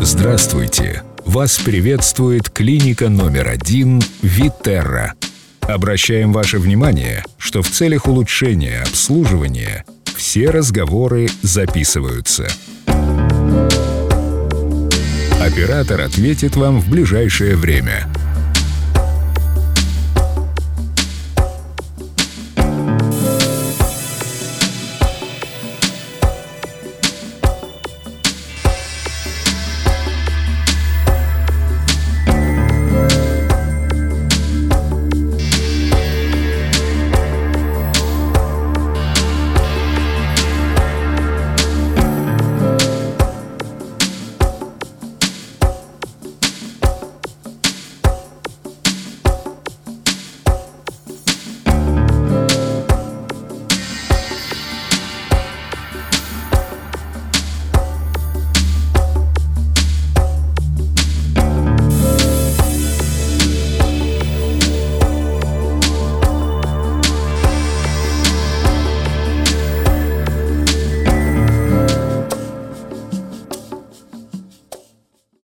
Здравствуйте! Вас приветствует клиника номер 1 Витерра. Обращаем ваше внимание, что в целях улучшения обслуживания все разговоры записываются. Оператор ответит вам в ближайшее время.